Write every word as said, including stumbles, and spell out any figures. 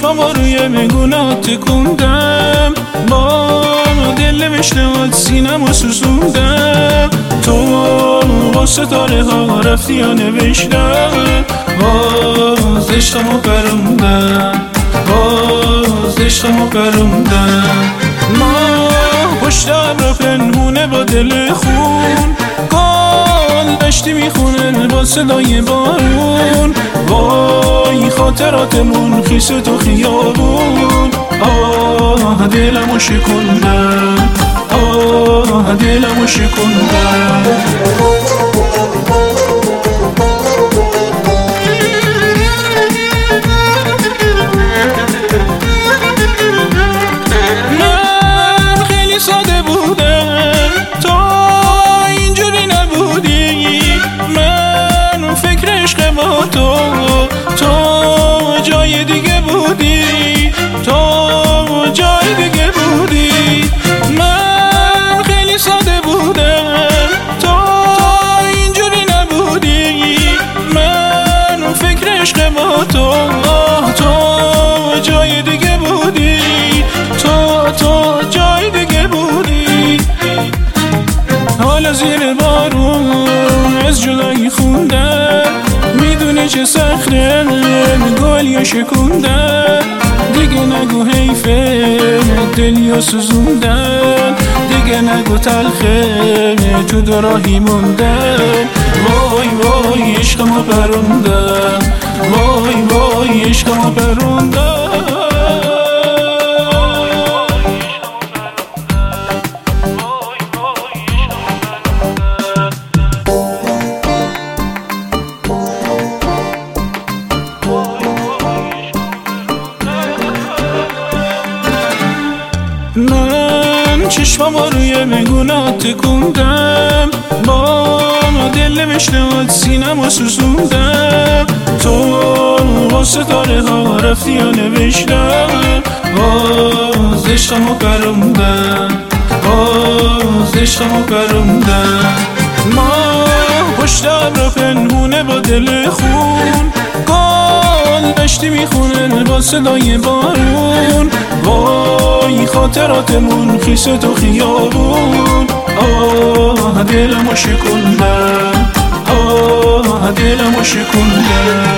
چشمامو روی میگونات تکوندم، با دل نوشته سینمو سوزوندم. تو با ستاره ها رفتی یا نوشتم، باز عشقمو پروندم، باز عشقمو پروندم. ما پشتم را پنهونه با دل خون، گل دشتی میخونه با صدای بارون. وای خاطراتمون خیس تو خیابون، آه دلمو شکندم، آه دلمو شکندم. من خیلی ساده بودم، تو اینجوری نبودی. من فکر عشق با تو، تو جای دیگه بودی، تو جای دیگه بودی. من خیلی ساده بودم، تو اینجوری نبودی. من فکر عشق با تو، تو جای دیگه بودی، تو تو جای دیگه بودی. حالا زیر بارون از جدایی خوندم، میدونی چه سخته گلی شکوندن. دیگه نگو حیفه دلی سوزوندن، دیگه نگو تلخه تو دو راهی موندن. وای وای عشقمو پروندم، وای وای عشقمو پروندم. من چشمامو روی میگونات تکوندم، با دل نوشته سینمو سوزوندم. تو با ستاره ها رفتی یا نوشتم، باز عشقمو پروندم، باز عشقمو پروندم. ما پشتم را پنهونه با دل خون، گل دشتی میخونه با صدای بارون. وای خاطراتمون خیس تو خیابون، آه دلمو شکندم، آه دلمو شکندم.